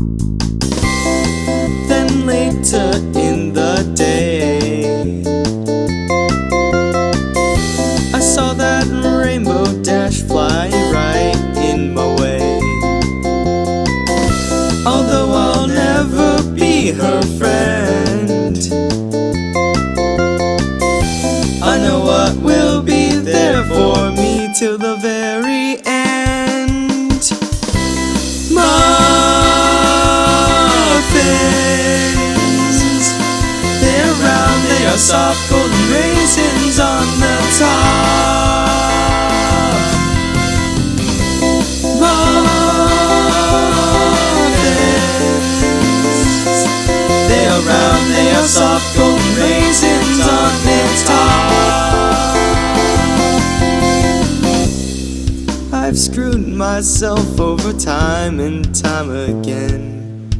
Then later in the day, I saw that rainbow dash fly right in my way. Although I'll never be her friend, I know what will be there for me till the very end. Muffins, they're round, they are soft golden raisins on the top. Muffins, they are round, they are soft golden raisins on its top. I've screwed myself over time and time again,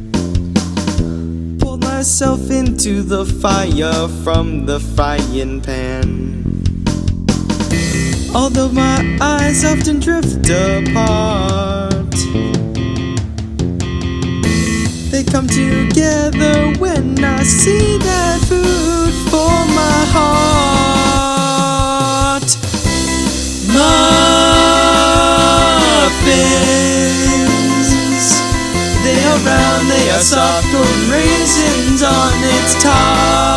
pulled myself into the fire from the frying pan. Although my eyes often drift apart, they come together when I see that food for my heart. Muffins, they are round, they are soft golden raisins on its top.